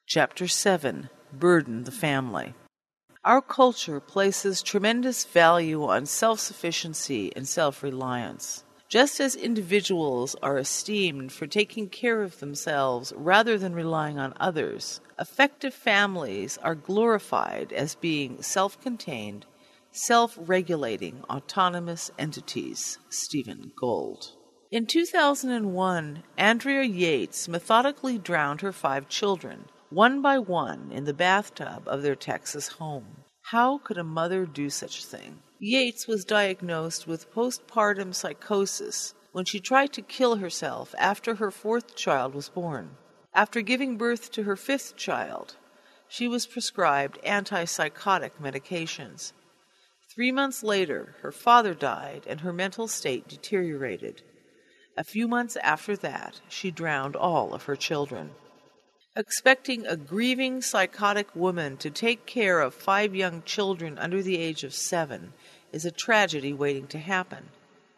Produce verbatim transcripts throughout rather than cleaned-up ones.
Chapter seven. Burden the Family. Our culture places tremendous value on self-sufficiency and self-reliance. Just as individuals are esteemed for taking care of themselves rather than relying on others, effective families are glorified as being self-contained, self-regulating, autonomous entities. Stephen Gould. In two thousand one, Andrea Yates methodically drowned her five children, one by one, in the bathtub of their Texas home. How could a mother do such a thing? Yates was diagnosed with postpartum psychosis when she tried to kill herself after her fourth child was born. After giving birth to her fifth child, she was prescribed antipsychotic medications. Three months later, her father died and her mental state deteriorated. A few months after that, she drowned all of her children. Expecting a grieving, psychotic woman to take care of five young children under the age of seven is a tragedy waiting to happen.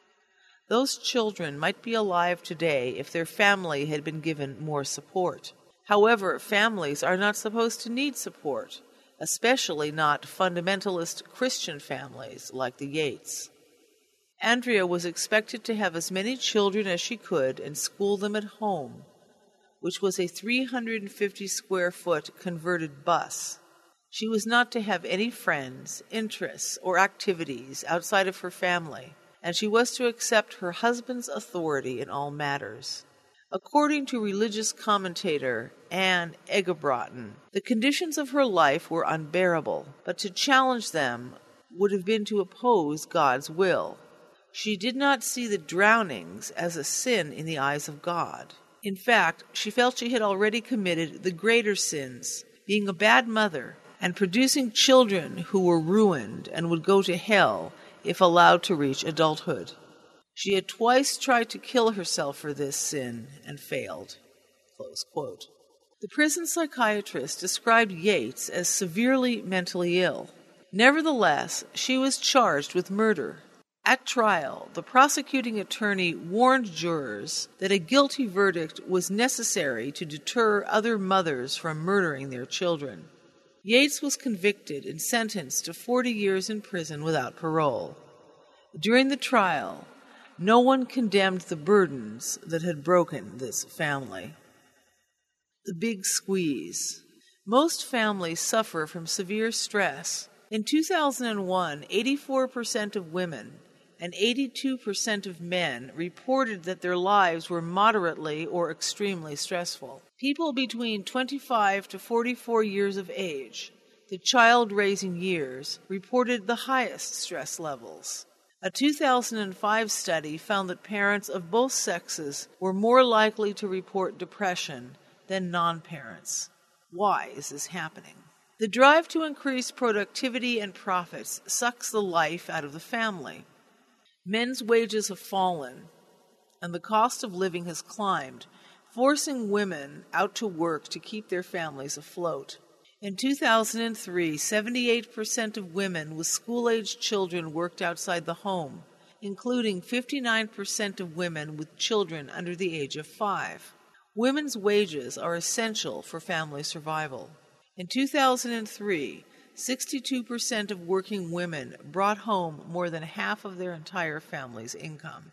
Those children might be alive today if their family had been given more support. However, families are not supposed to need support, especially not fundamentalist Christian families like the Yates. Andrea was expected to have as many children as she could and school them at home, which was a three hundred fifty square foot converted bus. She was not to have any friends, interests, or activities outside of her family, and she was to accept her husband's authority in all matters. According to religious commentator Anne Egerbrotten, the conditions of her life were unbearable, but to challenge them would have been to oppose God's will. She did not see the drownings as a sin in the eyes of God. In fact, she felt she had already committed the greater sins, being a bad mother and producing children who were ruined and would go to hell if allowed to reach adulthood. She had twice tried to kill herself for this sin and failed. Close quote. The prison psychiatrist described Yates as severely mentally ill. Nevertheless, she was charged with murder. At trial, the prosecuting attorney warned jurors that a guilty verdict was necessary to deter other mothers from murdering their children. Yates was convicted and sentenced to forty years in prison without parole. During the trial, no one condemned the burdens that had broken this family. The Big Squeeze. Most families suffer from severe stress. In two thousand one, eighty-four percent of women and eighty-two percent of men reported that their lives were moderately or extremely stressful. People between twenty-five to forty-four years of age, the child-raising years, reported the highest stress levels. A two thousand five study found that parents of both sexes were more likely to report depression than non-parents. Why is this happening? The drive to increase productivity and profits sucks the life out of the family. Men's wages have fallen, and the cost of living has climbed, forcing women out to work to keep their families afloat. In two thousand three, seventy-eight percent of women with school-aged children worked outside the home, including fifty-nine percent of women with children under the age of five. Women's wages are essential for family survival. In two thousand three, sixty-two percent of working women brought home more than half of their entire family's income.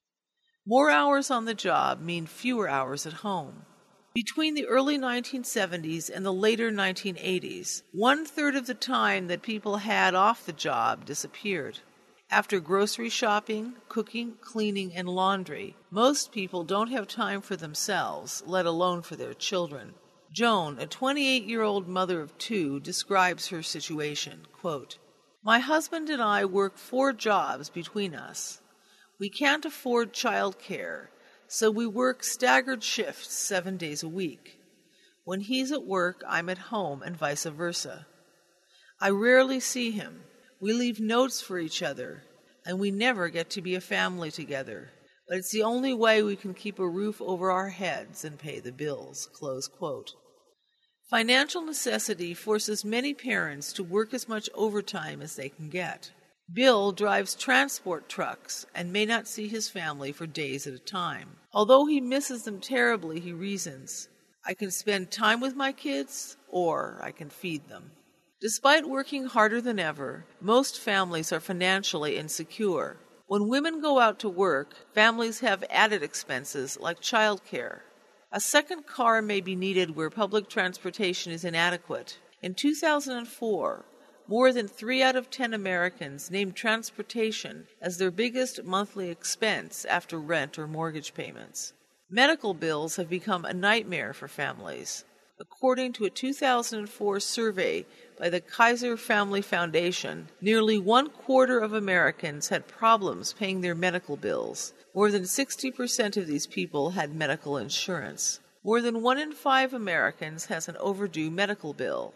More hours on the job mean fewer hours at home. Between the early nineteen seventies and the later nineteen eighties, one-third of the time that people had off the job disappeared. After grocery shopping, cooking, cleaning, and laundry, most people don't have time for themselves, let alone for their children. Joan, a twenty-eight-year-old mother of two, describes her situation, quote, "My husband and I work four jobs between us. We can't afford child care, so we work staggered shifts seven days a week. When he's at work, I'm at home, and vice versa. I rarely see him. We leave notes for each other, and we never get to be a family together. But it's the only way we can keep a roof over our heads and pay the bills." Close quote. Financial necessity forces many parents to work as much overtime as they can get. Bill drives transport trucks and may not see his family for days at a time. Although he misses them terribly, he reasons, I can spend time with my kids, or I can feed them. Despite working harder than ever, most families are financially insecure. When women go out to work, families have added expenses like childcare. A second car may be needed where public transportation is inadequate. In two thousand four, more than three out of ten Americans named transportation as their biggest monthly expense after rent or mortgage payments. Medical bills have become a nightmare for families. According to a two thousand four survey by the Kaiser Family Foundation, nearly one quarter of Americans had problems paying their medical bills. More than sixty percent of these people had medical insurance. More than one in five Americans has an overdue medical bill.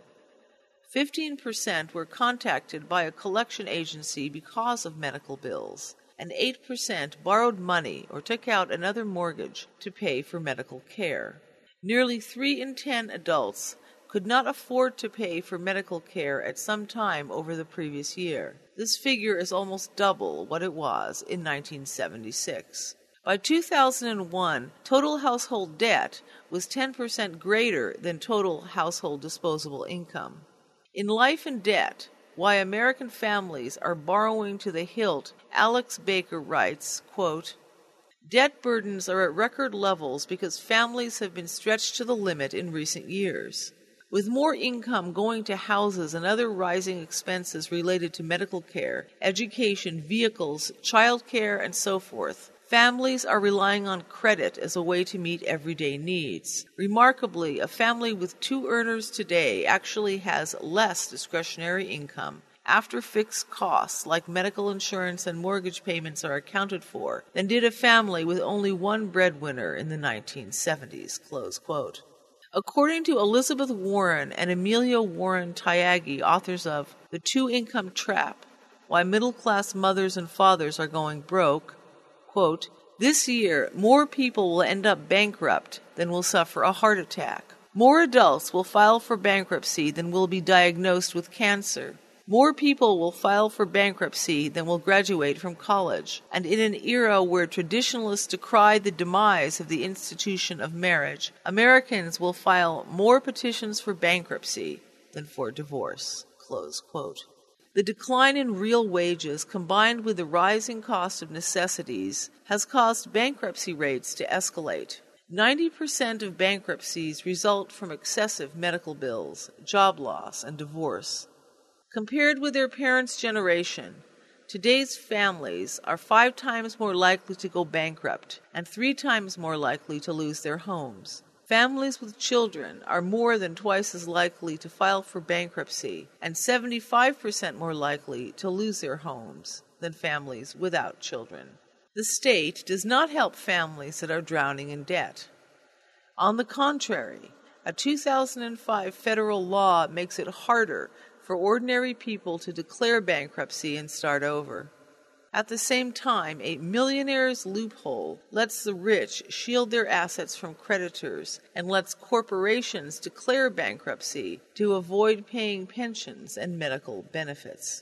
fifteen percent were contacted by a collection agency because of medical bills, and eight percent borrowed money or took out another mortgage to pay for medical care. Nearly three in ten adults could not afford to pay for medical care at some time over the previous year. This figure is almost double what it was in nineteen seventy-six. By two thousand one, total household debt was ten percent greater than total household disposable income. In Life and Debt, Why American Families Are Borrowing to the Hilt, Alex Baker writes, quote, "Debt burdens are at record levels because families have been stretched to the limit in recent years. With more income going to houses and other rising expenses related to medical care, education, vehicles, child care, and so forth, families are relying on credit as a way to meet everyday needs. Remarkably, a family with two earners today actually has less discretionary income after fixed costs like medical insurance and mortgage payments are accounted for than did a family with only one breadwinner in the nineteen seventies." Close quote. According to Elizabeth Warren and Amelia Warren Tyagi, authors of The Two-Income Trap, Why Middle-Class Mothers and Fathers Are Going Broke, quote, "This year, more people will end up bankrupt than will suffer a heart attack. More adults will file for bankruptcy than will be diagnosed with cancer. More people will file for bankruptcy than will graduate from college. And in an era where traditionalists decry the demise of the institution of marriage, Americans will file more petitions for bankruptcy than for divorce." Close quote. The decline in real wages combined with the rising cost of necessities has caused bankruptcy rates to escalate. ninety percent of bankruptcies result from excessive medical bills, job loss, and divorce. Compared with their parents' generation, today's families are five times more likely to go bankrupt and three times more likely to lose their homes. Families with children are more than twice as likely to file for bankruptcy and seventy-five percent more likely to lose their homes than families without children. The state does not help families that are drowning in debt. On the contrary, a two thousand five federal law makes it harder for ordinary people to declare bankruptcy and start over. At the same time, a millionaire's loophole lets the rich shield their assets from creditors and lets corporations declare bankruptcy to avoid paying pensions and medical benefits.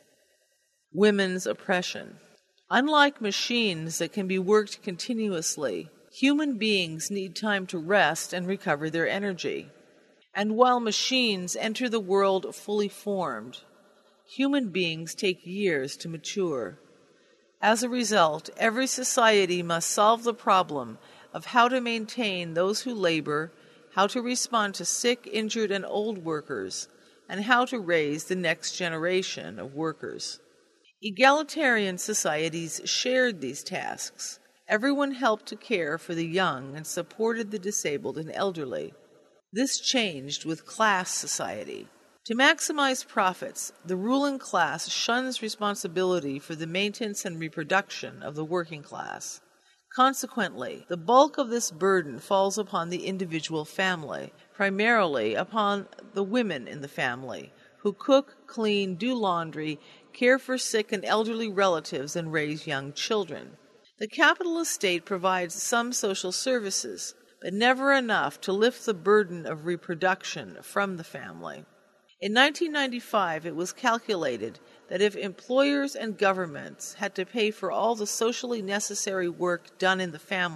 Women's oppression. Unlike machines that can be worked continuously, human beings need time to rest and recover their energy. And while machines enter the world fully formed, human beings take years to mature. As a result, every society must solve the problem of how to maintain those who labor, how to respond to sick, injured, and old workers, and how to raise the next generation of workers. Egalitarian societies shared these tasks. Everyone helped to care for the young and supported the disabled and elderly. This changed with class society. To maximize profits, the ruling class shuns responsibility for the maintenance and reproduction of the working class. Consequently, the bulk of this burden falls upon the individual family, primarily upon the women in the family, who cook, clean, do laundry, care for sick and elderly relatives, and raise young children. The capitalist state provides some social services, but never enough to lift the burden of reproduction from the family. In nineteen ninety-five, it was calculated that if employers and governments had to pay for all the socially necessary work done in the family,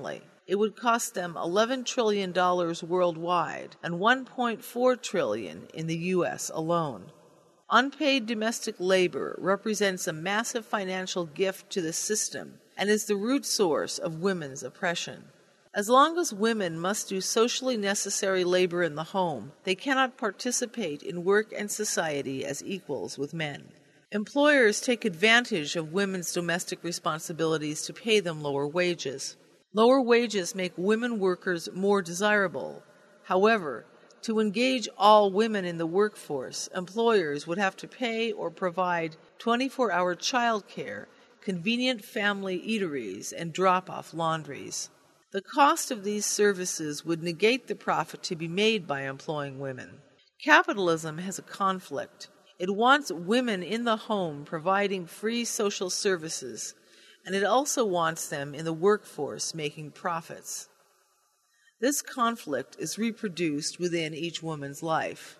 it would cost them eleven trillion dollars worldwide and one point four trillion dollars in the U S alone. Unpaid domestic labor represents a massive financial gift to the system and is the root source of women's oppression. As long as women must do socially necessary labor in the home, they cannot participate in work and society as equals with men. Employers take advantage of women's domestic responsibilities to pay them lower wages. Lower wages make women workers more desirable. However, to engage all women in the workforce, employers would have to pay or provide twenty-four hour child care, convenient family eateries, and drop-off laundries. The cost of these services would negate the profit to be made by employing women. Capitalism has a conflict. It wants women in the home providing free social services, and it also wants them in the workforce making profits. This conflict is reproduced within each woman's life.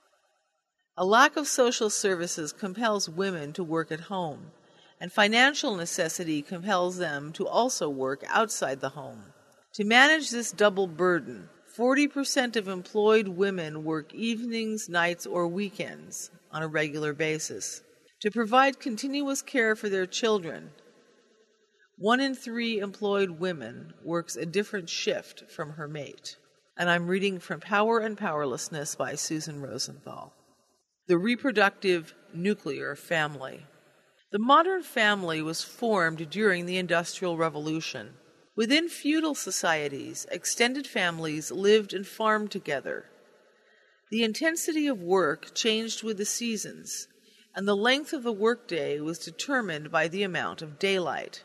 A lack of social services compels women to work at home, and financial necessity compels them to also work outside the home. To manage this double burden, forty percent of employed women work evenings, nights, or weekends on a regular basis. To provide continuous care for their children, one in three employed women works a different shift from her mate. And I'm reading from Power and Powerlessness by Susan Rosenthal. The Reproductive Nuclear Family. The modern family was formed during the Industrial Revolution. Within feudal societies, extended families lived and farmed together. The intensity of work changed with the seasons, and the length of the workday was determined by the amount of daylight.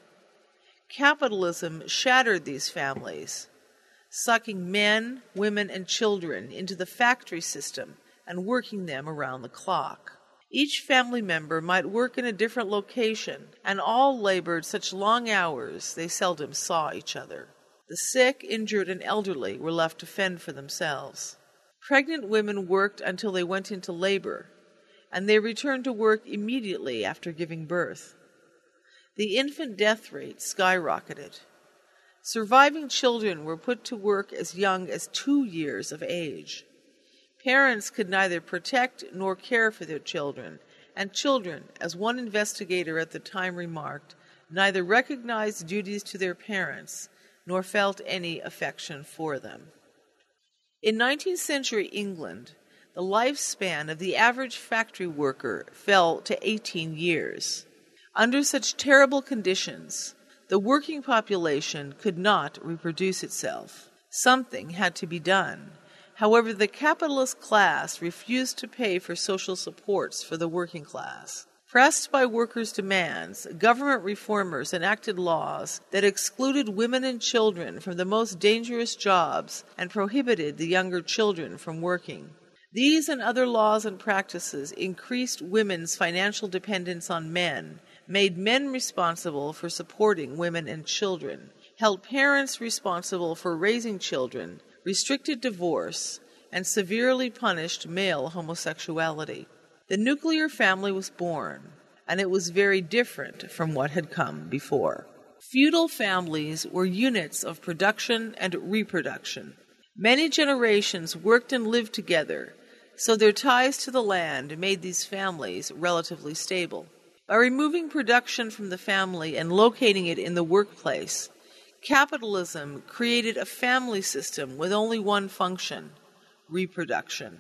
Capitalism shattered these families, sucking men, women, and children into the factory system and working them around the clock. Each family member might work in a different location, and all labored such long hours they seldom saw each other. The sick, injured, and elderly were left to fend for themselves. Pregnant women worked until they went into labor, and they returned to work immediately after giving birth. The infant death rate skyrocketed. Surviving children were put to work as young as two years of age. Parents could neither protect nor care for their children, and children, as one investigator at the time remarked, neither recognized duties to their parents nor felt any affection for them. In nineteenth century England, the lifespan of the average factory worker fell to eighteen years. Under such terrible conditions, the working population could not reproduce itself. Something had to be done. However, the capitalist class refused to pay for social supports for the working class. Pressed by workers' demands, government reformers enacted laws that excluded women and children from the most dangerous jobs and prohibited the younger children from working. These and other laws and practices increased women's financial dependence on men, made men responsible for supporting women and children, held parents responsible for raising children, restricted divorce, and severely punished male homosexuality. The nuclear family was born, and it was very different from what had come before. Feudal families were units of production and reproduction. Many generations worked and lived together, so their ties to the land made these families relatively stable. By removing production from the family and locating it in the workplace, capitalism created a family system with only one function: reproduction.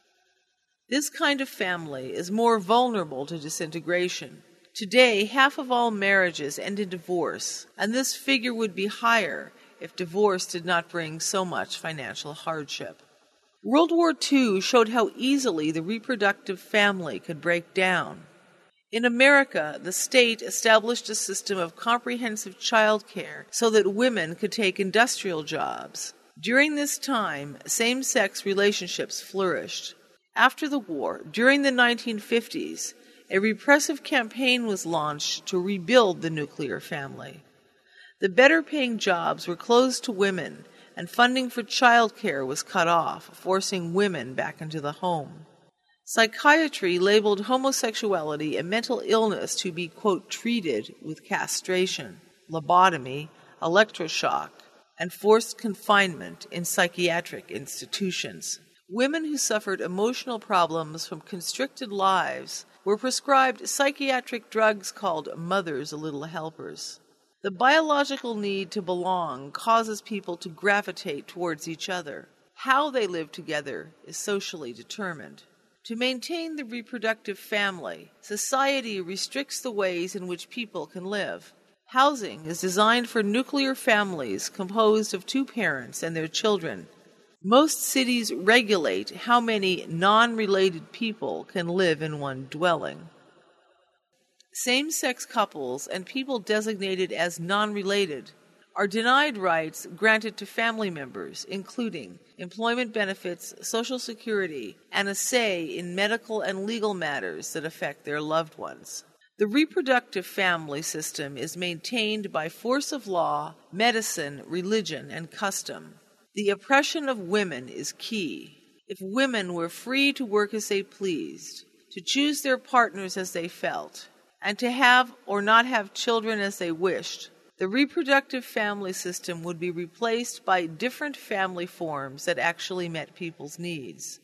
This kind of family is more vulnerable to disintegration. Today, half of all marriages end in divorce, and this figure would be higher if divorce did not bring so much financial hardship. World War Two showed how easily the reproductive family could break down. In America, the state established a system of comprehensive child care so that women could take industrial jobs. During this time, same-sex relationships flourished. After the war, during the nineteen fifties, a repressive campaign was launched to rebuild the nuclear family. The better-paying jobs were closed to women, and funding for child care was cut off, forcing women back into the home. Psychiatry labeled homosexuality a mental illness to be, quote, treated with castration, lobotomy, electroshock, and forced confinement in psychiatric institutions. Women who suffered emotional problems from constricted lives were prescribed psychiatric drugs called mother's little helpers. The biological need to belong causes people to gravitate towards each other. How they live together is socially determined. To maintain the reproductive family, society restricts the ways in which people can live. Housing is designed for nuclear families composed of two parents and their children. Most cities regulate how many non-related people can live in one dwelling. Same-sex couples and people designated as non-related are denied rights granted to family members, including employment benefits, Social Security, and a say in medical and legal matters that affect their loved ones. The reproductive family system is maintained by force of law, medicine, religion, and custom. The oppression of women is key. If women were free to work as they pleased, to choose their partners as they felt, and to have or not have children as they wished, the reproductive family system would be replaced by different family forms that actually met people's needs.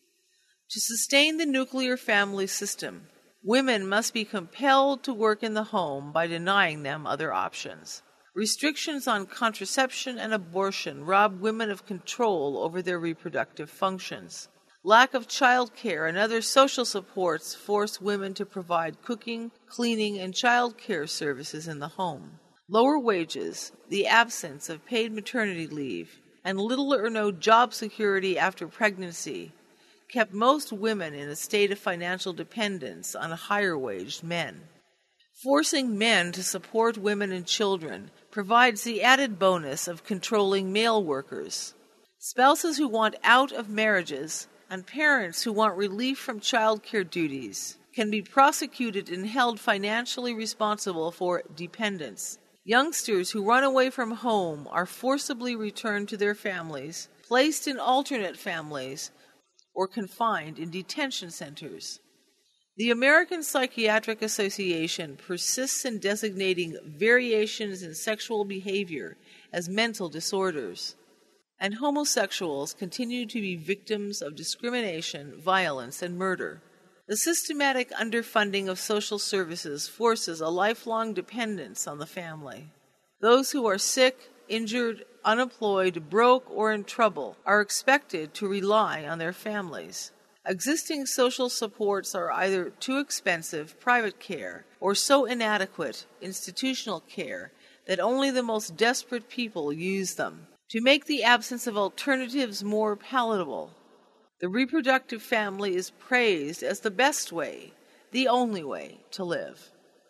To sustain the nuclear family system, women must be compelled to work in the home by denying them other options. Restrictions on contraception and abortion rob women of control over their reproductive functions. Lack of child care and other social supports force women to provide cooking, cleaning, and child care services in the home. Lower wages, the absence of paid maternity leave, and little or no job security after pregnancy kept most women in a state of financial dependence on higher-waged men. Forcing men to support women and children provides the added bonus of controlling male workers. Spouses who want out of marriages and parents who want relief from child care duties can be prosecuted and held financially responsible for dependence. Youngsters who run away from home are forcibly returned to their families, placed in alternate families, or confined in detention centers. The American Psychiatric Association persists in designating variations in sexual behavior as mental disorders, and homosexuals continue to be victims of discrimination, violence, and murder. The systematic underfunding of social services forces a lifelong dependence on the family. Those who are sick, injured, unemployed, broke, or in trouble are expected to rely on their families. Existing social supports are either too expensive, private care, or so inadequate, institutional care, that only the most desperate people use them. To make the absence of alternatives more palatable, the reproductive family is praised as the best way, the only way to live.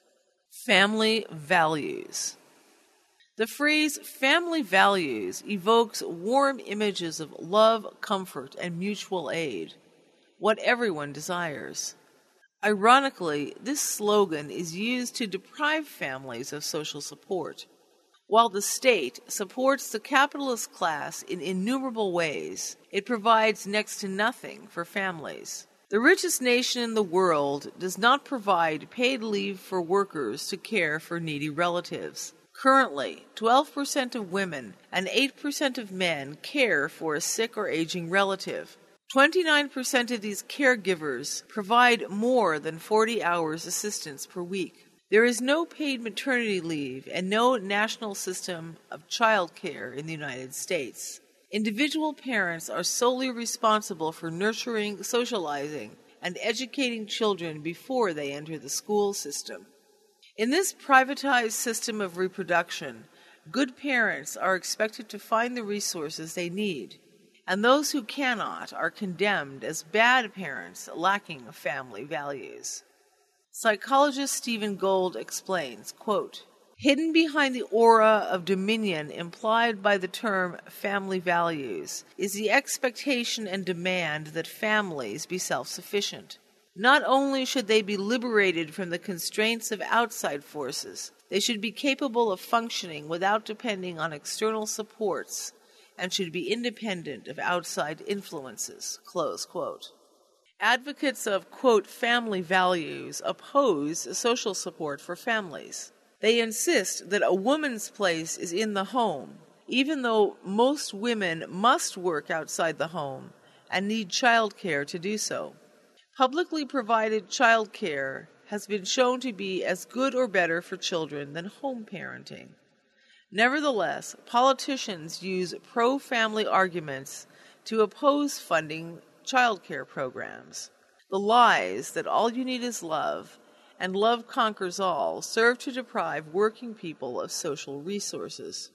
Family values. The phrase family values evokes warm images of love, comfort, and mutual aid, what everyone desires. Ironically, this slogan is used to deprive families of social support. While the state supports the capitalist class in innumerable ways, it provides next to nothing for families. The richest nation in the world does not provide paid leave for workers to care for needy relatives. Currently, twelve percent of women and eight percent of men care for a sick or aging relative. twenty-nine percent of these caregivers provide more than forty hours assistance per week. There is no paid maternity leave and no national system of child care in the United States. Individual parents are solely responsible for nurturing, socializing, and educating children before they enter the school system. In this privatized system of reproduction, good parents are expected to find the resources they need, and those who cannot are condemned as bad parents lacking family values. Psychologist Stephen Gold explains, quote, "Hidden behind the aura of dominion implied by the term family values is the expectation and demand that families be self-sufficient. Not only should they be liberated from the constraints of outside forces, they should be capable of functioning without depending on external supports and should be independent of outside influences," close quote. Advocates of, quote, family values oppose social support for families. They insist that a woman's place is in the home even though most women must work outside the home and need childcare to do so. Publicly provided childcare has been shown to be as good or better for children than home parenting. Nevertheless, politicians use pro-family arguments to oppose funding childcare programs. The lies that all you need is love and love conquers all serve to deprive working people of social resources.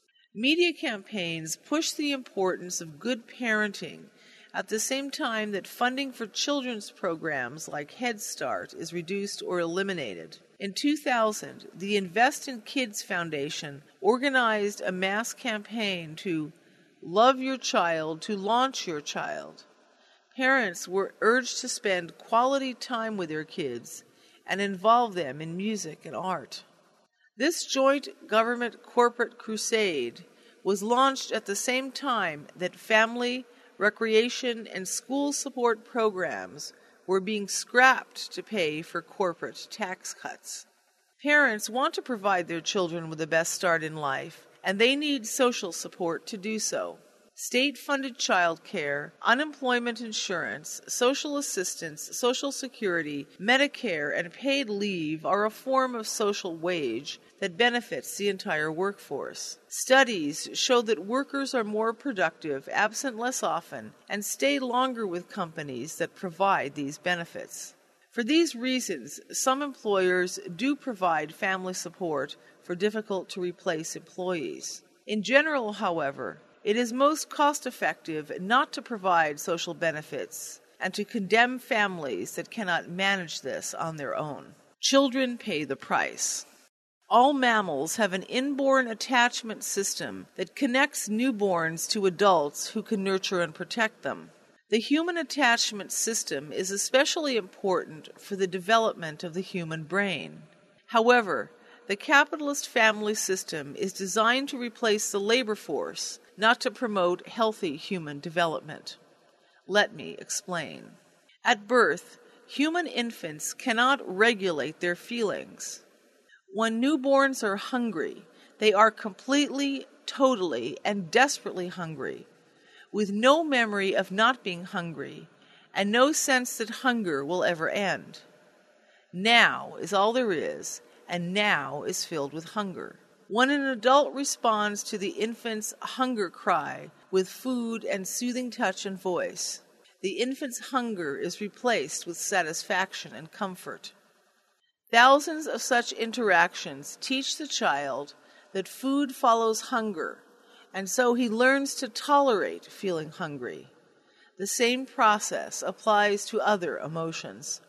Media campaigns push the importance of good parenting at the same time that funding for children's programs like Head Start is reduced or eliminated. In two thousand, the Invest in Kids Foundation organized a mass campaign to love your child, to launch your child. Parents were urged to spend quality time with their kids and involve them in music and art. This joint government-corporate crusade was launched at the same time that family, recreation, and school support programs were being scrapped to pay for corporate tax cuts. Parents want to provide their children with the best start in life, and they need social support to do so. State-funded child care, unemployment insurance, social assistance, Social Security, Medicare, and paid leave are a form of social wage that benefits the entire workforce. Studies show that workers are more productive, absent less often, and stay longer with companies that provide these benefits. For these reasons, some employers do provide family support for difficult-to-replace employees. In general, however, it is most cost-effective not to provide social benefits and to condemn families that cannot manage this on their own. Children pay the price. All mammals have an inborn attachment system that connects newborns to adults who can nurture and protect them. The human attachment system is especially important for the development of the human brain. However, the capitalist family system is designed to replace the labor force, not to promote healthy human development. Let me explain. At birth, human infants cannot regulate their feelings. When newborns are hungry, they are completely, totally, and desperately hungry, with no memory of not being hungry, and no sense that hunger will ever end. Now is all there is, and now is filled with hunger. When an adult responds to the infant's hunger cry with food and soothing touch and voice, the infant's hunger is replaced with satisfaction and comfort. Thousands of such interactions teach the child that food follows hunger, and so he learns to tolerate feeling hungry. The same process applies to other emotions.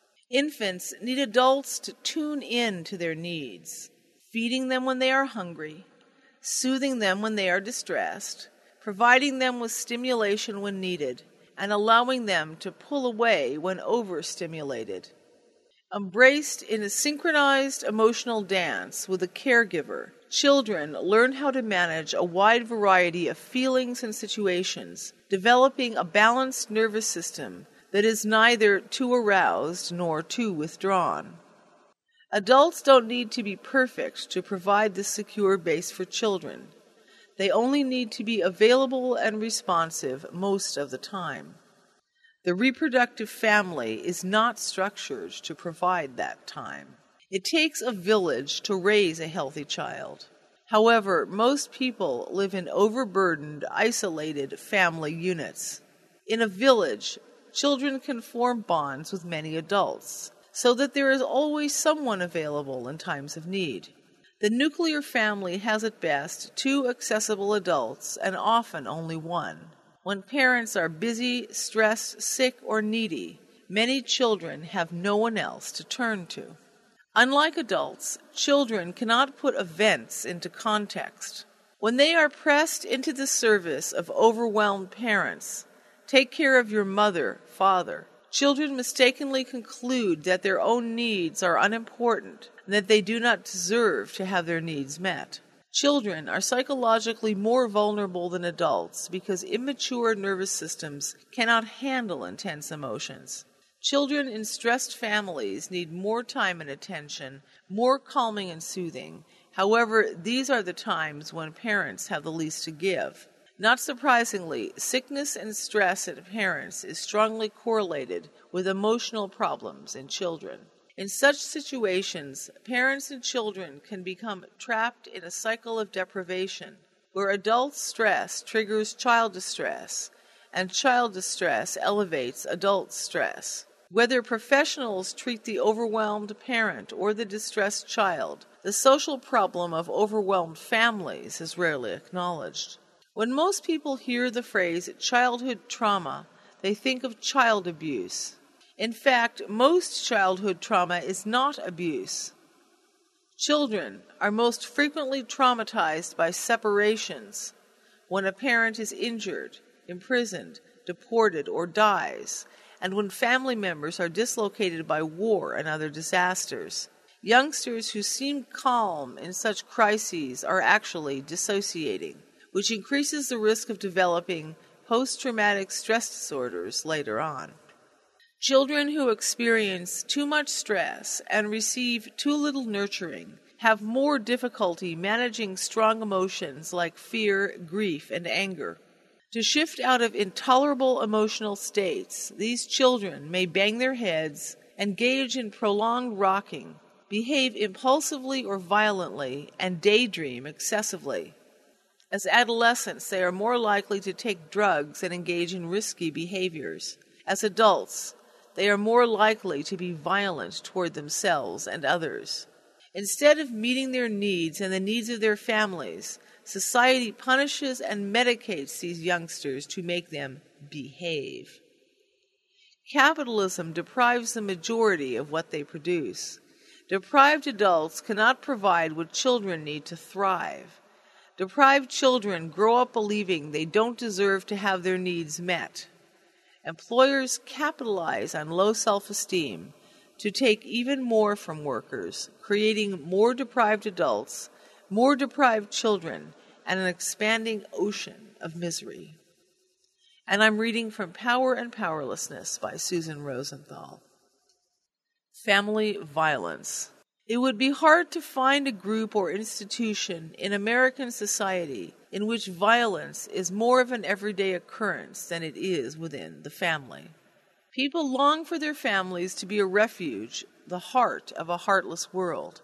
Infants need adults to tune in to their needs, feeding them when they are hungry, soothing them when they are distressed, providing them with stimulation when needed, and allowing them to pull away when overstimulated. Embraced in a synchronized emotional dance with a caregiver, children learn how to manage a wide variety of feelings and situations, developing a balanced nervous system that is neither too aroused nor too withdrawn. Adults don't need to be perfect to provide this secure base for children. They only need to be available and responsive most of the time. The reproductive family is not structured to provide that time. It takes a village to raise a healthy child. However, most people live in overburdened, isolated family units. In a village, children can form bonds with many adults, so that there is always someone available in times of need. The nuclear family has at best two accessible adults and often only one. When parents are busy, stressed, sick, or needy, many children have no one else to turn to. Unlike adults, children cannot put events into context. When they are pressed into the service of overwhelmed parents, take care of your mother, father, children mistakenly conclude that their own needs are unimportant and that they do not deserve to have their needs met. Children are psychologically more vulnerable than adults because immature nervous systems cannot handle intense emotions. Children in stressed families need more time and attention, more calming and soothing. However, these are the times when parents have the least to give. Not surprisingly, sickness and stress in parents is strongly correlated with emotional problems in children. In such situations, parents and children can become trapped in a cycle of deprivation, where adult stress triggers child distress, and child distress elevates adult stress. Whether professionals treat the overwhelmed parent or the distressed child, the social problem of overwhelmed families is rarely acknowledged. When most people hear the phrase childhood trauma, they think of child abuse. In fact, most childhood trauma is not abuse. Children are most frequently traumatized by separations, when a parent is injured, imprisoned, deported, or dies, and when family members are dislocated by war and other disasters. Youngsters who seem calm in such crises are actually dissociating, which increases the risk of developing post-traumatic stress disorders later on. Children who experience too much stress and receive too little nurturing have more difficulty managing strong emotions like fear, grief, and anger. To shift out of intolerable emotional states, these children may bang their heads, engage in prolonged rocking, behave impulsively or violently, and daydream excessively. As adolescents, they are more likely to take drugs and engage in risky behaviors. As adults, they are more likely to be violent toward themselves and others. Instead of meeting their needs and the needs of their families, society punishes and medicates these youngsters to make them behave. Capitalism deprives the majority of what they produce. Deprived adults cannot provide what children need to thrive. Deprived children grow up believing they don't deserve to have their needs met. Employers capitalize on low self-esteem to take even more from workers, creating more deprived adults, more deprived children, and an expanding ocean of misery. And I'm reading from Power and Powerlessness by Susan Rosenthal. Family violence. It would be hard to find a group or institution in American society in which violence is more of an everyday occurrence than it is within the family. People long for their families to be a refuge, the heart of a heartless world.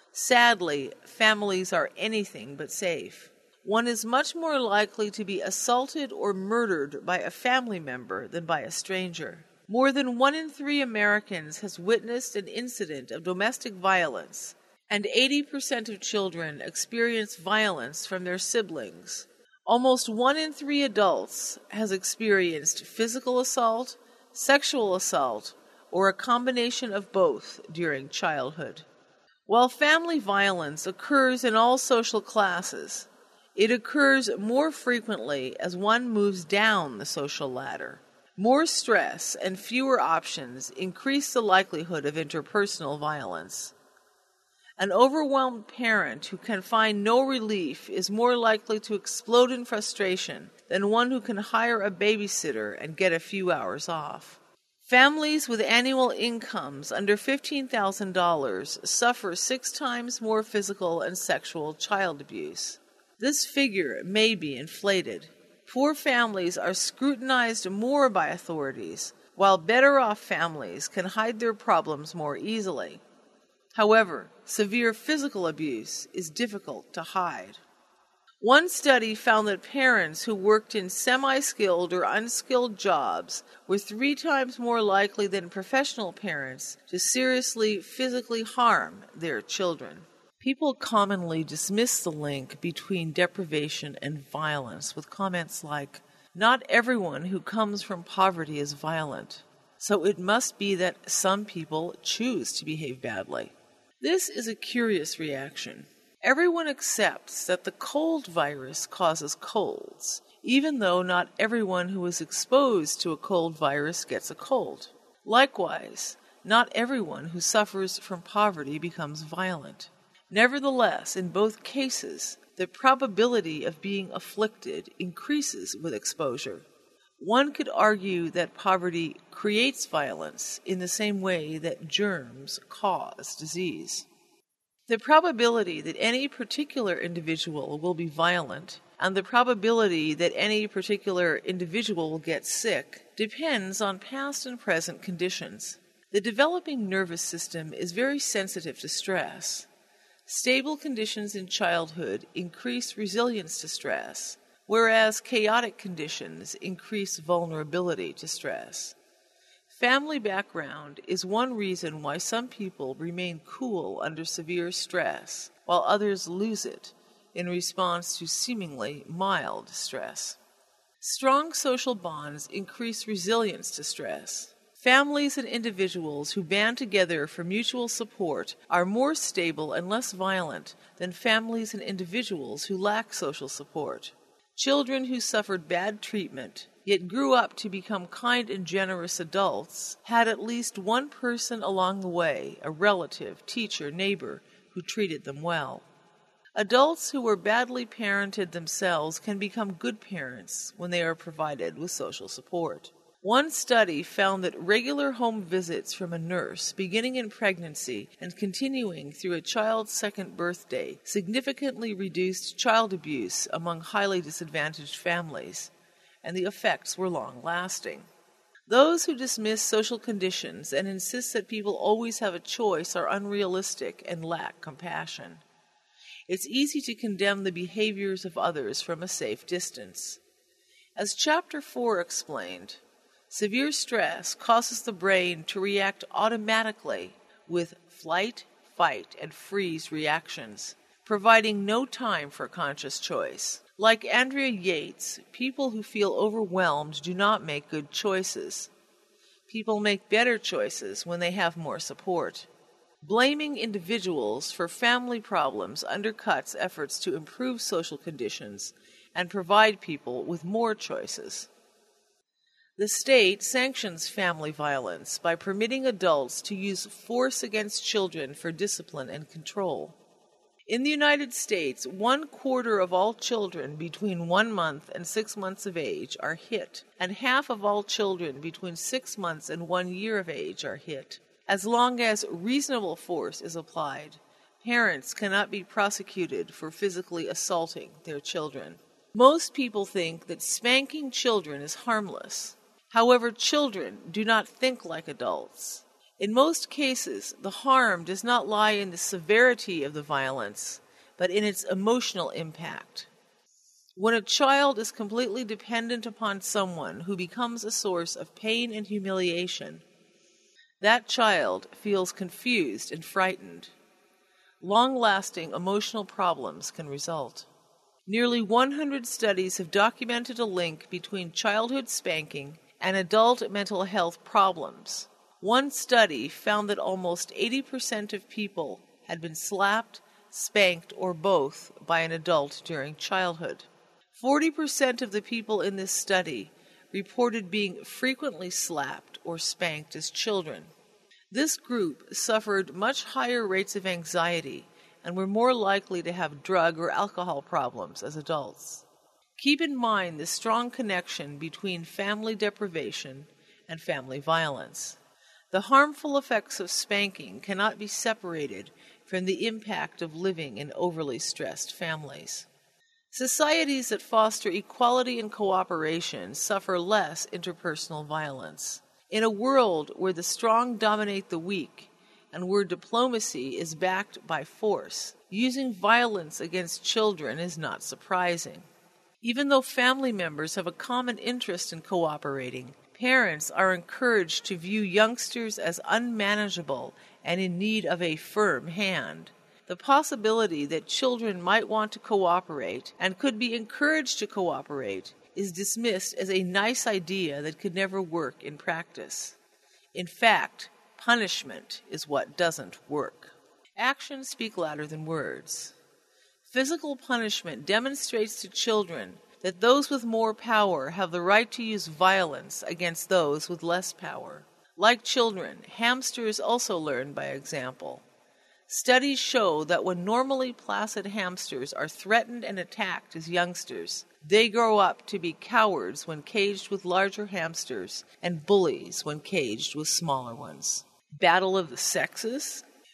Sadly, families are anything but safe. One is much more likely to be assaulted or murdered by a family member than by a stranger. More than one in three Americans has witnessed an incident of domestic violence, and eighty percent of children experience violence from their siblings. Almost one in three adults has experienced physical assault, sexual assault, or a combination of both during childhood. While family violence occurs in all social classes, it occurs more frequently as one moves down the social ladder. More stress and fewer options increase the likelihood of interpersonal violence. An overwhelmed parent who can find no relief is more likely to explode in frustration than one who can hire a babysitter and get a few hours off. Families with annual incomes under fifteen thousand dollars suffer six times more physical and sexual child abuse. This figure may be inflated. Poor families are scrutinized more by authorities, while better-off families can hide their problems more easily. However, severe physical abuse is difficult to hide. One study found that parents who worked in semi-skilled or unskilled jobs were three times more likely than professional parents to seriously physically harm their children. People commonly dismiss the link between deprivation and violence with comments like, "Not everyone who comes from poverty is violent, so it must be that some people choose to behave badly." This is a curious reaction. Everyone accepts that the cold virus causes colds, even though not everyone who is exposed to a cold virus gets a cold. Likewise, not everyone who suffers from poverty becomes violent. Nevertheless, in both cases, the probability of being afflicted increases with exposure. One could argue that poverty creates violence in the same way that germs cause disease. The probability that any particular individual will be violent and the probability that any particular individual will get sick depends on past and present conditions. The developing nervous system is very sensitive to stress. Stable conditions in childhood increase resilience to stress, whereas chaotic conditions increase vulnerability to stress. Family background is one reason why some people remain cool under severe stress, while others lose it in response to seemingly mild stress. Strong social bonds increase resilience to stress. Families and individuals who band together for mutual support are more stable and less violent than families and individuals who lack social support. Children who suffered bad treatment, yet grew up to become kind and generous adults, had at least one person along the way, a relative, teacher, neighbor, who treated them well. Adults who were badly parented themselves can become good parents when they are provided with social support. One study found that regular home visits from a nurse beginning in pregnancy and continuing through a child's second birthday significantly reduced child abuse among highly disadvantaged families, and the effects were long-lasting. Those who dismiss social conditions and insist that people always have a choice are unrealistic and lack compassion. It's easy to condemn the behaviors of others from a safe distance. As Chapter four explained, severe stress causes the brain to react automatically with flight, fight, and freeze reactions, providing no time for conscious choice. Like Andrea Yates, people who feel overwhelmed do not make good choices. People make better choices when they have more support. Blaming individuals for family problems undercuts efforts to improve social conditions and provide people with more choices. The state sanctions family violence by permitting adults to use force against children for discipline and control. In the United States, one quarter of all children between one month and six months of age are hit, and half of all children between six months and one year of age are hit. As long as reasonable force is applied, parents cannot be prosecuted for physically assaulting their children. Most people think that spanking children is harmless. However, children do not think like adults. In most cases, the harm does not lie in the severity of the violence, but in its emotional impact. When a child is completely dependent upon someone who becomes a source of pain and humiliation, that child feels confused and frightened. Long-lasting emotional problems can result. Nearly one hundred studies have documented a link between childhood spanking and adult mental health problems. One study found that almost eighty percent of people had been slapped, spanked, or both by an adult during childhood. forty percent of the people in this study reported being frequently slapped or spanked as children. This group suffered much higher rates of anxiety and were more likely to have drug or alcohol problems as adults. Keep in mind the strong connection between family deprivation and family violence. The harmful effects of spanking cannot be separated from the impact of living in overly stressed families. Societies that foster equality and cooperation suffer less interpersonal violence. In a world where the strong dominate the weak and where diplomacy is backed by force, using violence against children is not surprising. Even though family members have a common interest in cooperating, parents are encouraged to view youngsters as unmanageable and in need of a firm hand. The possibility that children might want to cooperate and could be encouraged to cooperate is dismissed as a nice idea that could never work in practice. In fact, punishment is what doesn't work. Actions speak louder than words. Physical punishment demonstrates to children that those with more power have the right to use violence against those with less power. Like children, hamsters also learn by example. Studies show that when normally placid hamsters are threatened and attacked as youngsters, they grow up to be cowards when caged with larger hamsters and bullies when caged with smaller ones. Battle of the sexes?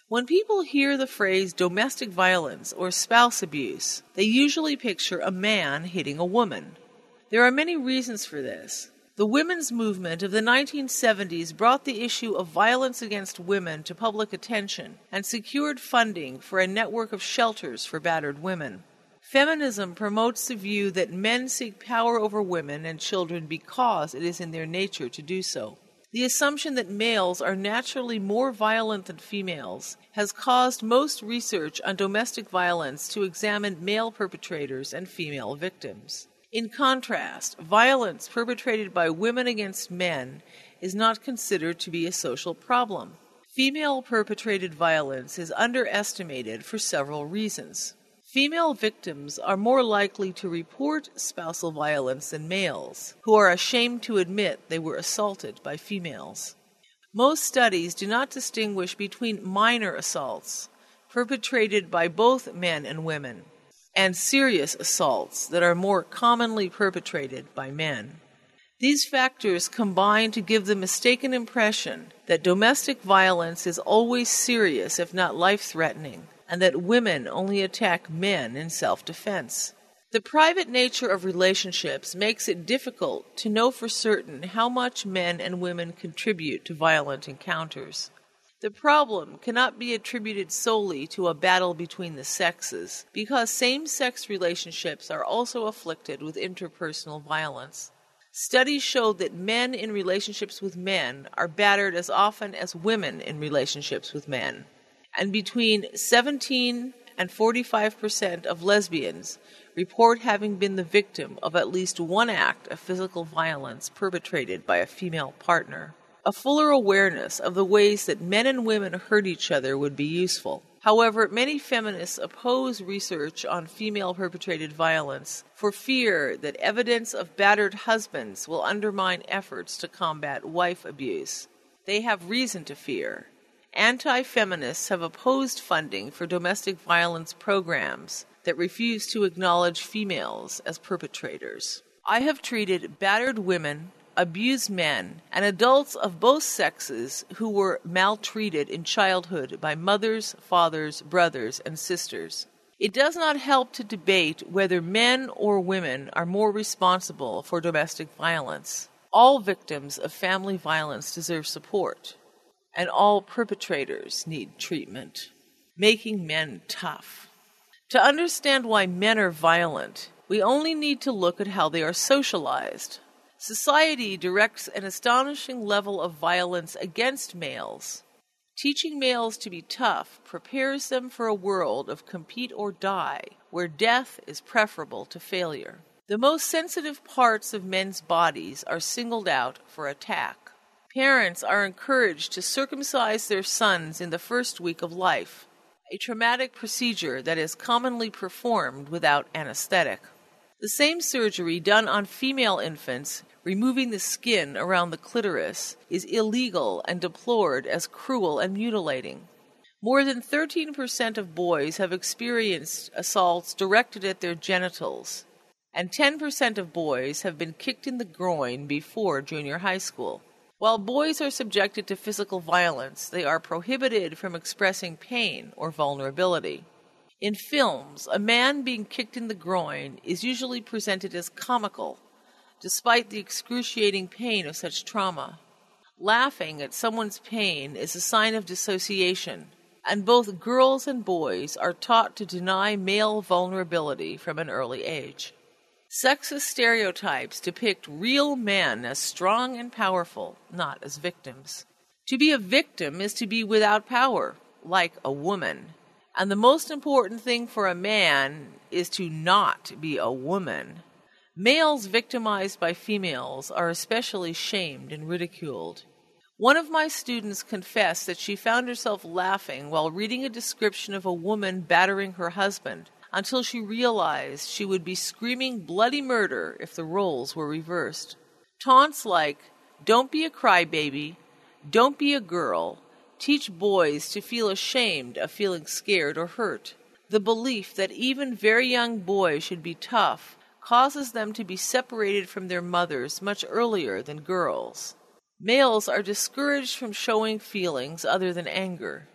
When people hear the phrase domestic violence or spouse abuse, they usually picture a man hitting a woman. There are many reasons for this. The women's movement of the nineteen seventies brought the issue of violence against women to public attention and secured funding for a network of shelters for battered women. Feminism promotes the view that men seek power over women and children because it is in their nature to do so. The assumption that males are naturally more violent than females has caused most research on domestic violence to examine male perpetrators and female victims. In contrast, violence perpetrated by women against men is not considered to be a social problem. Female-perpetrated violence is underestimated for several reasons. Female victims are more likely to report spousal violence than males, who are ashamed to admit they were assaulted by females. Most studies do not distinguish between minor assaults, perpetrated by both men and women, and serious assaults that are more commonly perpetrated by men. These factors combine to give the mistaken impression that domestic violence is always serious if not life-threatening, and that women only attack men in self-defense. The private nature of relationships makes it difficult to know for certain how much men and women contribute to violent encounters. The problem cannot be attributed solely to a battle between the sexes, because same-sex relationships are also afflicted with interpersonal violence. Studies show that men in relationships with men are battered as often as women in relationships with men. And between seventeen and forty-five percent of lesbians report having been the victim of at least one act of physical violence perpetrated by a female partner. A fuller awareness of the ways that men and women hurt each other would be useful. However, many feminists oppose research on female-perpetrated violence for fear that evidence of battered husbands will undermine efforts to combat wife abuse. They have reason to fear. Anti-feminists have opposed funding for domestic violence programs that refuse to acknowledge females as perpetrators. I have treated battered women, abused men, and adults of both sexes who were maltreated in childhood by mothers, fathers, brothers, and sisters. It does not help to debate whether men or women are more responsible for domestic violence. All victims of family violence deserve support, and all perpetrators need treatment. Making men tough. To understand why men are violent, we only need to look at how they are socialized. Society directs an astonishing level of violence against males. Teaching males to be tough prepares them for a world of compete or die, where death is preferable to failure. The most sensitive parts of men's bodies are singled out for attack. Parents are encouraged to circumcise their sons in the first week of life, a traumatic procedure that is commonly performed without anesthetic. The same surgery done on female infants, removing the skin around the clitoris, is illegal and deplored as cruel and mutilating. More than thirteen percent of boys have experienced assaults directed at their genitals, and ten percent of boys have been kicked in the groin before junior high school. While boys are subjected to physical violence, they are prohibited from expressing pain or vulnerability. In films, a man being kicked in the groin is usually presented as comical, despite the excruciating pain of such trauma. Laughing at someone's pain is a sign of dissociation, and both girls and boys are taught to deny male vulnerability from an early age. Sexist stereotypes depict real men as strong and powerful, not as victims. To be a victim is to be without power, like a woman. And the most important thing for a man is to not be a woman. Males victimized by females are especially shamed and ridiculed. One of my students confessed that she found herself laughing while reading a description of a woman battering her husband, until she realized she would be screaming bloody murder if the roles were reversed. Taunts like, "Don't be a crybaby," "Don't be a girl," teach boys to feel ashamed of feeling scared or hurt. The belief that even very young boys should be tough causes them to be separated from their mothers much earlier than girls. Males are discouraged from showing feelings other than anger.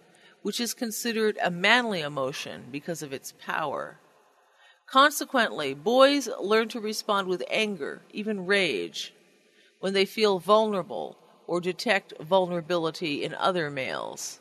which is considered a manly emotion because of its power. Consequently, boys learn to respond with anger, even rage, when they feel vulnerable or detect vulnerability in other males.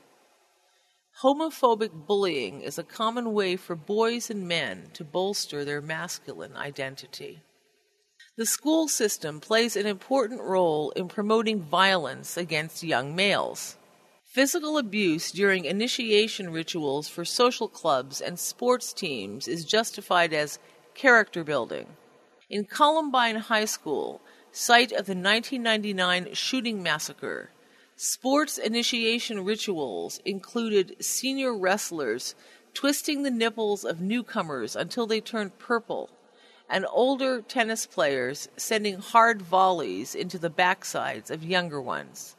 Homophobic bullying is a common way for boys and men to bolster their masculine identity. The school system plays an important role in promoting violence against young males. Physical abuse during initiation rituals for social clubs and sports teams is justified as character building. In Columbine High School, site of the nineteen ninety-nine shooting massacre, sports initiation rituals included senior wrestlers twisting the nipples of newcomers until they turned purple, and older tennis players sending hard volleys into the backsides of younger ones.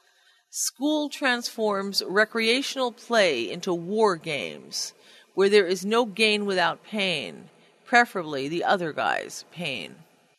School transforms recreational play into war games, where there is no gain without pain, preferably the other guy's pain.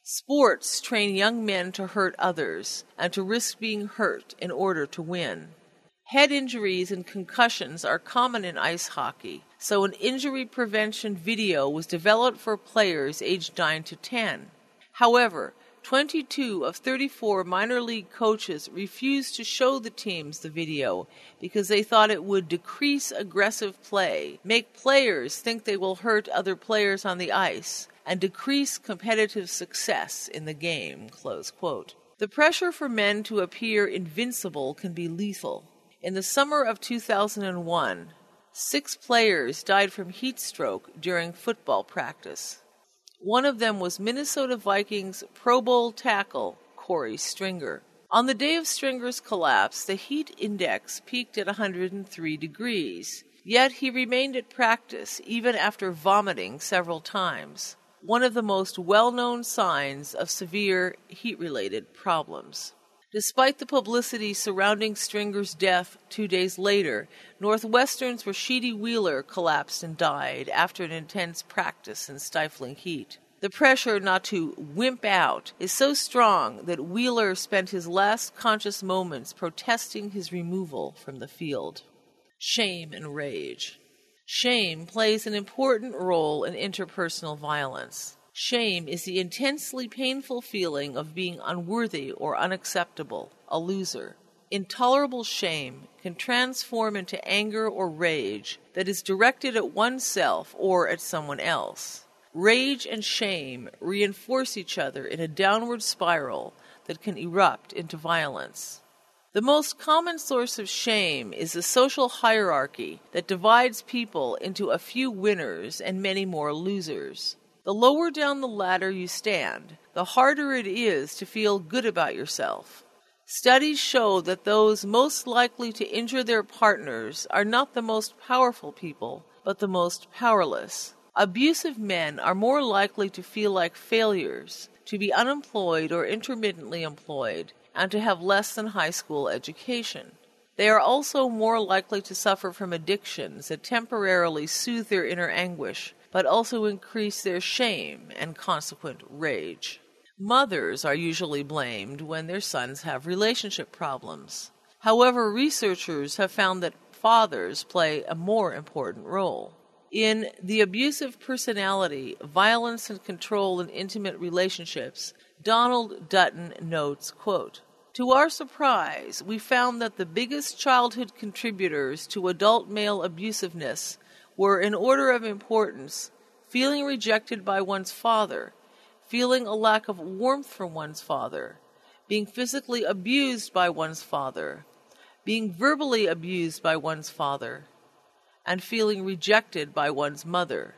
Sports train young men to hurt others and to risk being hurt in order to win. Head injuries and concussions are common in ice hockey, so an injury prevention video was developed for players aged nine to ten. However, twenty-two of thirty-four minor league coaches refused to show the teams the video because they thought it would decrease aggressive play, make players think they will hurt other players on the ice, and decrease competitive success in the game. Close quote. The pressure for men to appear invincible can be lethal. In the summer of two thousand one, six players died from heat stroke during football practice. One of them was Minnesota Vikings Pro Bowl tackle Corey Stringer. On the day of Stringer's collapse, the heat index peaked at one hundred three degrees, yet he remained at practice even after vomiting several times, one of the most well-known signs of severe heat-related problems. Despite the publicity surrounding Stringer's death two days later, Northwestern's Rashidi Wheeler collapsed and died after an intense practice in stifling heat. The pressure not to wimp out is so strong that Wheeler spent his last conscious moments protesting his removal from the field. Shame and rage. Shame plays an important role in interpersonal violence. Shame is the intensely painful feeling of being unworthy or unacceptable, a loser. Intolerable shame can transform into anger or rage that is directed at oneself or at someone else. Rage and shame reinforce each other in a downward spiral that can erupt into violence. The most common source of shame is the social hierarchy that divides people into a few winners and many more losers. The lower down the ladder you stand, the harder it is to feel good about yourself. Studies show that those most likely to injure their partners are not the most powerful people, but the most powerless. Abusive men are more likely to feel like failures, to be unemployed or intermittently employed, and to have less than high school education. They are also more likely to suffer from addictions that temporarily soothe their inner anguish, but also increase their shame and consequent rage. Mothers are usually blamed when their sons have relationship problems. However, researchers have found that fathers play a more important role. In The Abusive Personality, Violence and Control in Intimate Relationships, Donald Dutton notes, quote, "To our surprise, we found that the biggest childhood contributors to adult male abusiveness were, in order of importance, feeling rejected by one's father, feeling a lack of warmth from one's father, being physically abused by one's father, being verbally abused by one's father, and feeling rejected by one's mother.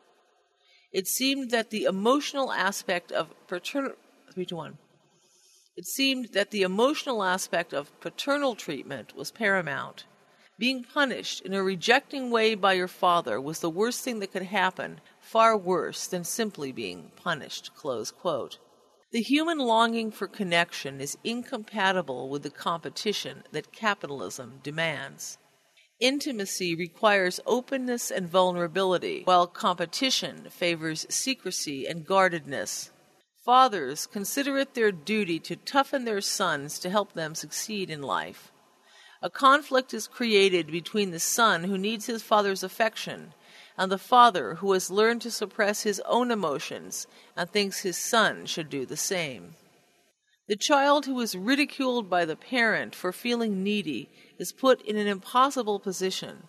It seemed that the emotional aspect of paternal three to one. It seemed that the emotional aspect of paternal treatment was paramount. Being punished in a rejecting way by your father was the worst thing that could happen, far worse than simply being punished." Close quote. The human longing for connection is incompatible with the competition that capitalism demands. Intimacy requires openness and vulnerability, while competition favors secrecy and guardedness. Fathers consider it their duty to toughen their sons to help them succeed in life. A conflict is created between the son who needs his father's affection and the father who has learned to suppress his own emotions and thinks his son should do the same. The child who is ridiculed by the parent for feeling needy is put in an impossible position.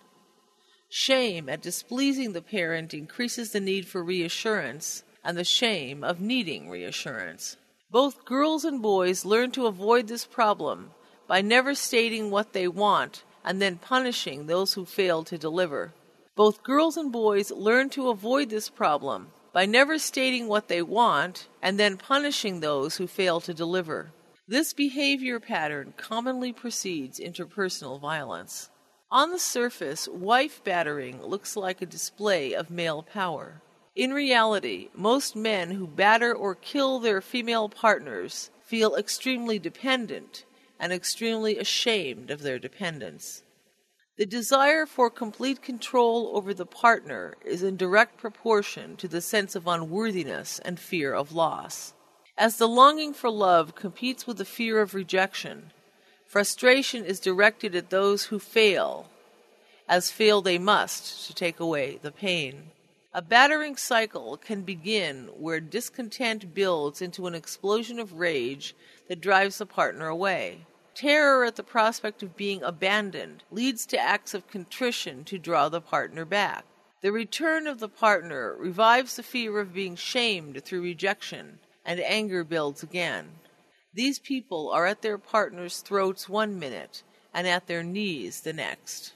Shame at displeasing the parent increases the need for reassurance and the shame of needing reassurance. Both girls and boys learn to avoid this problem by never stating what they want and then punishing those who fail to deliver. Both girls and boys learn to avoid this problem by never stating what they want and then punishing those who fail to deliver. This behavior pattern commonly precedes interpersonal violence. On the surface, wife battering looks like a display of male power. In reality, most men who batter or kill their female partners feel extremely dependent and extremely ashamed of their dependence. The desire for complete control over the partner is in direct proportion to the sense of unworthiness and fear of loss. As the longing for love competes with the fear of rejection, frustration is directed at those who fail, as fail they must to take away the pain. A battering cycle can begin where discontent builds into an explosion of rage that drives the partner away. Terror at the prospect of being abandoned leads to acts of contrition to draw the partner back. The return of the partner revives the fear of being shamed through rejection, and anger builds again. These people are at their partner's throats one minute and at their knees the next.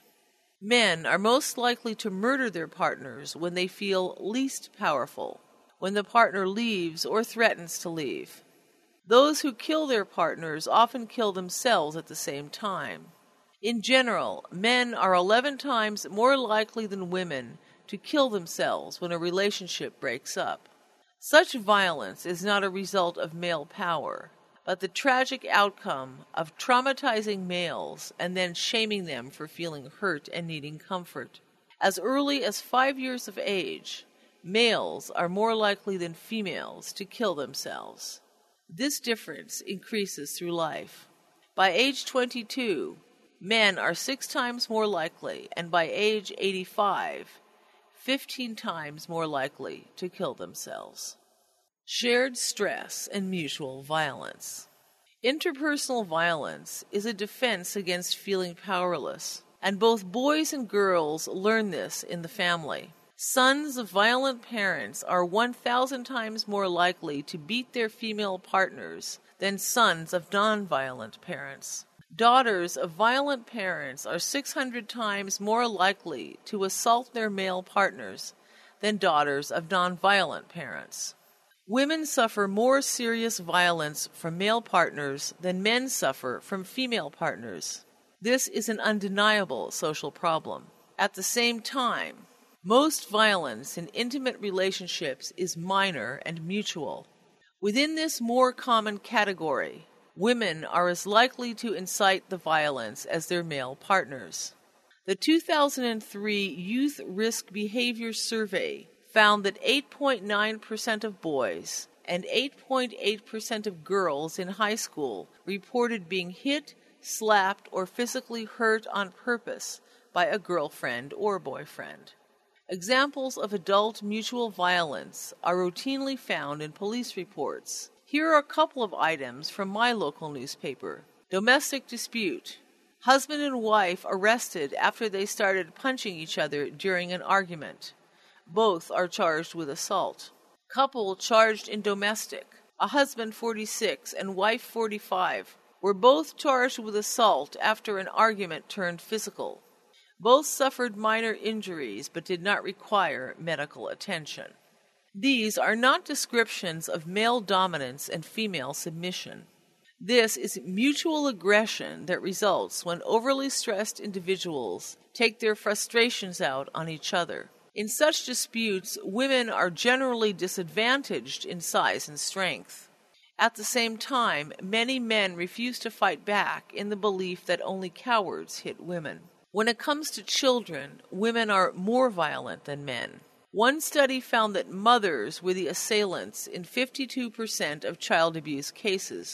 Men are most likely to murder their partners when they feel least powerful, when the partner leaves or threatens to leave. Those who kill their partners often kill themselves at the same time. In general, men are eleven times more likely than women to kill themselves when a relationship breaks up. Such violence is not a result of male power, but the tragic outcome of traumatizing males and then shaming them for feeling hurt and needing comfort. As early as five years of age, males are more likely than females to kill themselves. This difference increases through life. By age twenty-two, men are six times more likely, and by age eighty-five, fifteen times more likely to kill themselves. Shared stress and mutual violence. Interpersonal violence is a defense against feeling powerless, and both boys and girls learn this in the family. Sons of violent parents are one thousand times more likely to beat their female partners than sons of non-violent parents. Daughters of violent parents are six hundred times more likely to assault their male partners than daughters of non-violent parents. Women suffer more serious violence from male partners than men suffer from female partners. This is an undeniable social problem. At the same time, most violence in intimate relationships is minor and mutual. Within this more common category, women are as likely to incite the violence as their male partners. The two thousand three Youth Risk Behavior Survey found that eight point nine percent of boys and eight point eight percent of girls in high school reported being hit, slapped, or physically hurt on purpose by a girlfriend or boyfriend. Examples of adult mutual violence are routinely found in police reports. Here are a couple of items from my local newspaper. Domestic dispute. Husband and wife arrested after they started punching each other during an argument. Both are charged with assault. Couple charged in domestic. A husband forty-six and wife forty-five were both charged with assault after an argument turned physical. Both suffered minor injuries but did not require medical attention. These are not descriptions of male dominance and female submission. This is mutual aggression that results when overly stressed individuals take their frustrations out on each other. In such disputes, women are generally disadvantaged in size and strength. At the same time, many men refuse to fight back in the belief that only cowards hit women. When it comes to children, women are more violent than men. One study found that mothers were the assailants in fifty-two percent of child abuse cases.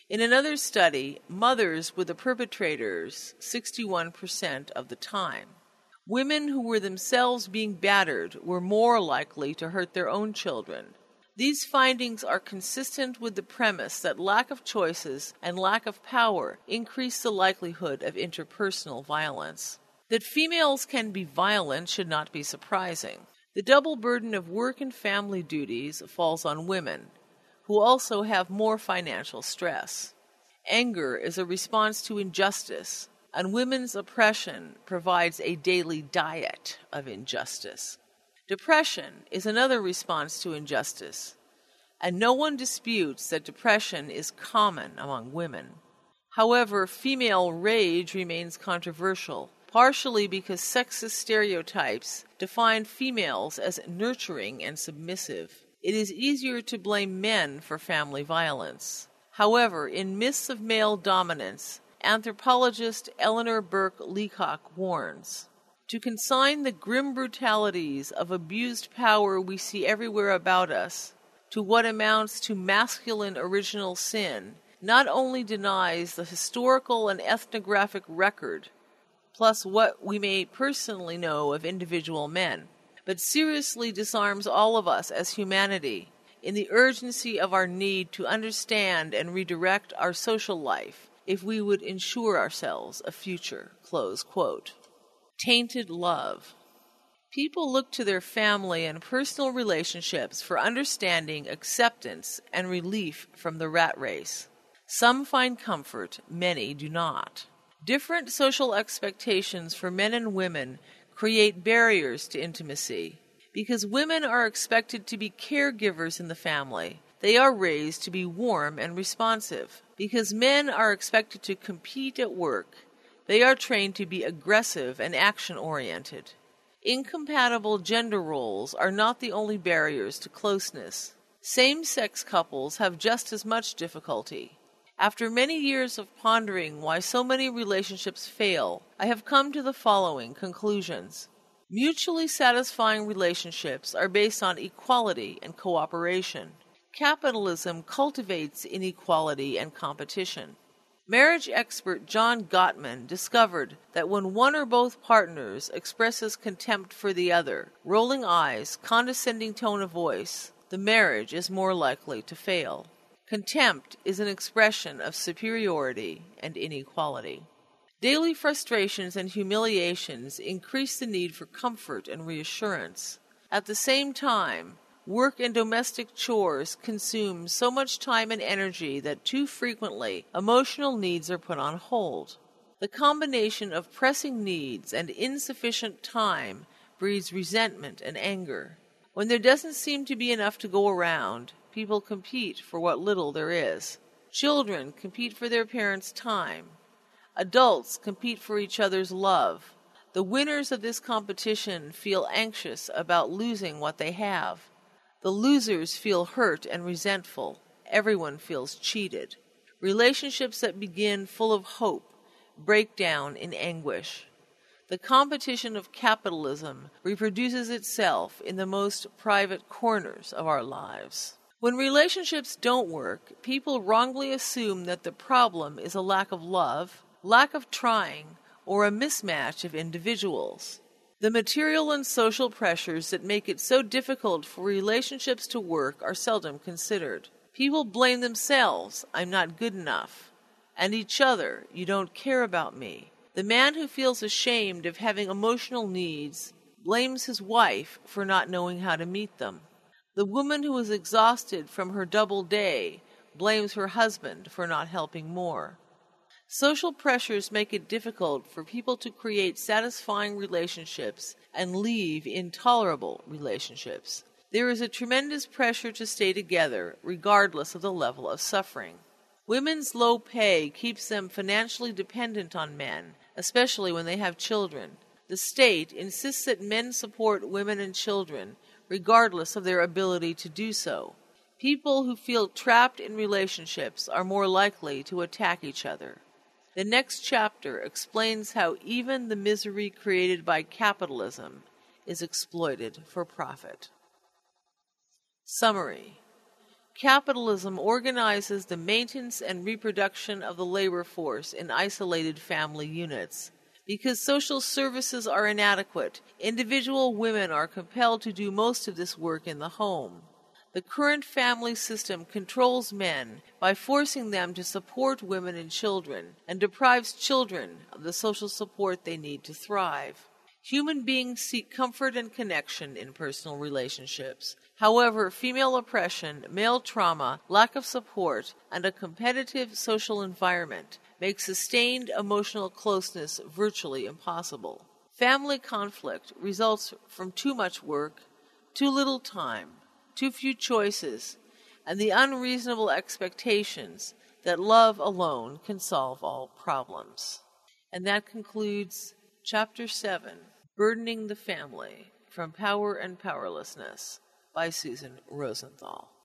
In another study, mothers were the perpetrators sixty-one percent of the time. Women who were themselves being battered were more likely to hurt their own children. These findings are consistent with the premise that lack of choices and lack of power increase the likelihood of interpersonal violence. That females can be violent should not be surprising. The double burden of work and family duties falls on women, who also have more financial stress. Anger is a response to injustice, and women's oppression provides a daily diet of injustice. Depression is another response to injustice, and no one disputes that depression is common among women. However, female rage remains controversial, partially because sexist stereotypes define females as nurturing and submissive. It is easier to blame men for family violence. However, in Myths of Male Dominance, anthropologist Eleanor Burke Leacock warns, to consign the grim brutalities of abused power we see everywhere about us to what amounts to masculine original sin not only denies the historical and ethnographic record, plus what we may personally know of individual men, but seriously disarms all of us as humanity in the urgency of our need to understand and redirect our social life if we would ensure ourselves a future. Close quote. Tainted love. People look to their family and personal relationships for understanding, acceptance, and relief from the rat race. Some find comfort, many do not. Different social expectations for men and women create barriers to intimacy. Because women are expected to be caregivers in the family, they are raised to be warm and responsive. Because men are expected to compete at work, they are trained to be aggressive and action-oriented. Incompatible gender roles are not the only barriers to closeness. Same-sex couples have just as much difficulty. After many years of pondering why so many relationships fail, I have come to the following conclusions. Mutually satisfying relationships are based on equality and cooperation. Capitalism cultivates inequality and competition. Marriage expert John Gottman discovered that when one or both partners expresses contempt for the other, rolling eyes, condescending tone of voice, the marriage is more likely to fail. Contempt is an expression of superiority and inequality. Daily frustrations and humiliations increase the need for comfort and reassurance. At the same time, work and domestic chores consume so much time and energy that too frequently emotional needs are put on hold. The combination of pressing needs and insufficient time breeds resentment and anger. When there doesn't seem to be enough to go around, people compete for what little there is. Children compete for their parents' time. Adults compete for each other's love. The winners of this competition feel anxious about losing what they have. The losers feel hurt and resentful. Everyone feels cheated. Relationships that begin full of hope break down in anguish. The competition of capitalism reproduces itself in the most private corners of our lives. When relationships don't work, people wrongly assume that the problem is a lack of love, lack of trying, or a mismatch of individuals. The material and social pressures that make it so difficult for relationships to work are seldom considered. People blame themselves, I'm not good enough, and each other, you don't care about me. The man who feels ashamed of having emotional needs blames his wife for not knowing how to meet them. The woman who is exhausted from her double day blames her husband for not helping more. Social pressures make it difficult for people to create satisfying relationships and leave intolerable relationships. There is a tremendous pressure to stay together, regardless of the level of suffering. Women's low pay keeps them financially dependent on men, especially when they have children. The state insists that men support women and children, regardless of their ability to do so. People who feel trapped in relationships are more likely to attack each other. The next chapter explains how even the misery created by capitalism is exploited for profit. Summary. Capitalism organizes the maintenance and reproduction of the labor force in isolated family units. Because social services are inadequate, individual women are compelled to do most of this work in the home. The current family system controls men by forcing them to support women and children, and deprives children of the social support they need to thrive. Human beings seek comfort and connection in personal relationships. However, female oppression, male trauma, lack of support, and a competitive social environment make sustained emotional closeness virtually impossible. Family conflict results from too much work, too little time, too few choices, and the unreasonable expectations that love alone can solve all problems. And that concludes Chapter seven, Burdening the Family, From Power and Powerlessness, by Susan Rosenthal.